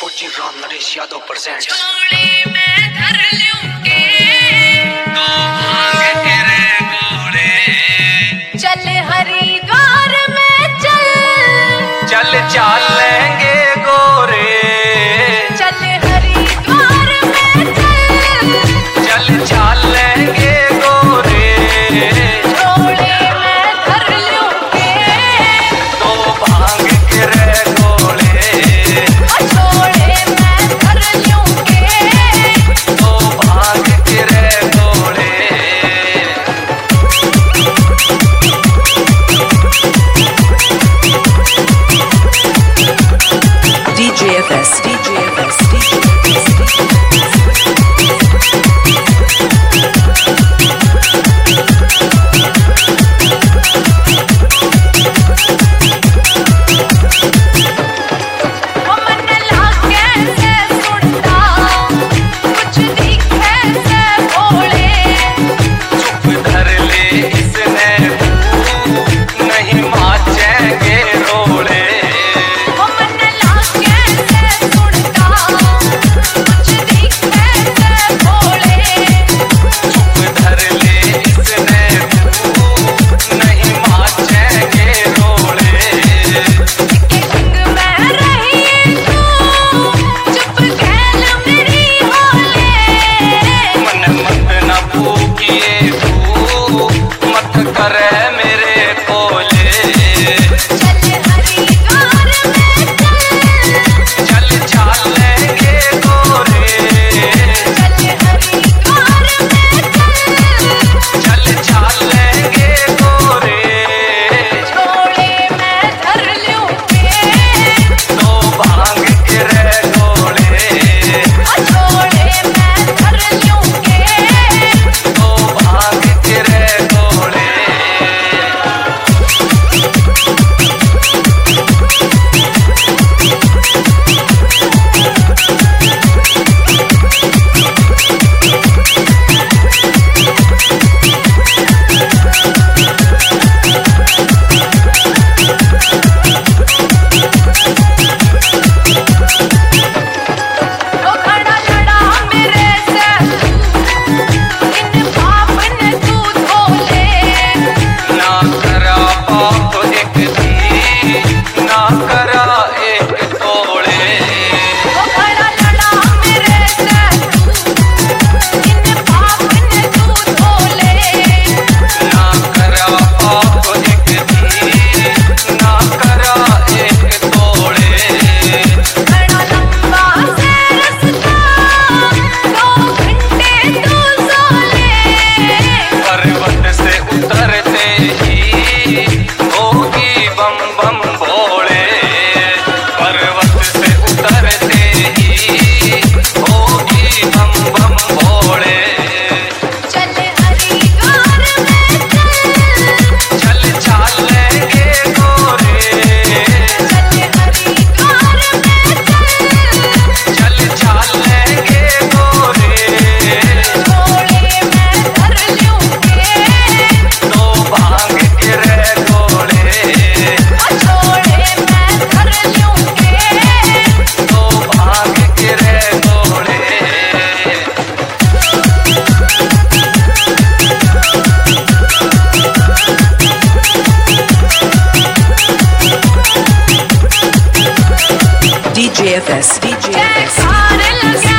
फौजी राम नरेश यादव प्रेजेंट। चोली में धर लूंगे दो भांग तेरे गोरे, चल हरिद्वार में चल चाल लेंगे गोरे, चल हरिद्वार में चल चाल लेंगे गोरे, चोली में धर लूंगे दो भांग तेरे गोरे, चोली में धर लूंगे दो भांग तेरे गोरे। DJFS, DJFS, DJFS. मन लागे से सुनता कुछ दिखे से भोले चुप धर ले इसने नहीं माचेंगे रोड़े, मन लागे से सुनता कुछ दिखे से भोले चुप धर ले इसने नहीं माचेंगे रोड़े। के संग में रही तू चुप गैल मेरी होले मन मत न भूकिए तू मत करे मेरे कोले, चल हरिद्वार में चल चाल लेंगे गोरे, चल हरिद्वार में चल चाल लेंगे गोरे, छोड़े मैं धर लूंगे दो भांग गिरे गोले, छोड़े मैं धर लूंगे दो भांग गिरे गोले। वो खड़ा लड़ा मेरे से इन पाप ने तू धोले ना करा पाप एक भी, ना करा एक तोड़े, वो खड़ा लड़ा मेरे से इन पाप ने तू धोले ना करा पाप एक भी, ना करा एक तोड़े। बड़ा लंबा से रास्ता 2 घंटे तू सोले पर्वत से उतरते ही होगी बम बम भोले, पर्वत से उतरते ही होगी बम बम भोले। चल हरिद्वार में चल चाल लेंगे गोरे, चल हरिद्वार में चल चाल लेंगे गोरे, छोड़े मैं धर लूंगे दो भांग गिरे गोले, छोड़े मैं धर लूंगे दो भांग गिरे गोले। DJFS, DJFS. जयकार लगे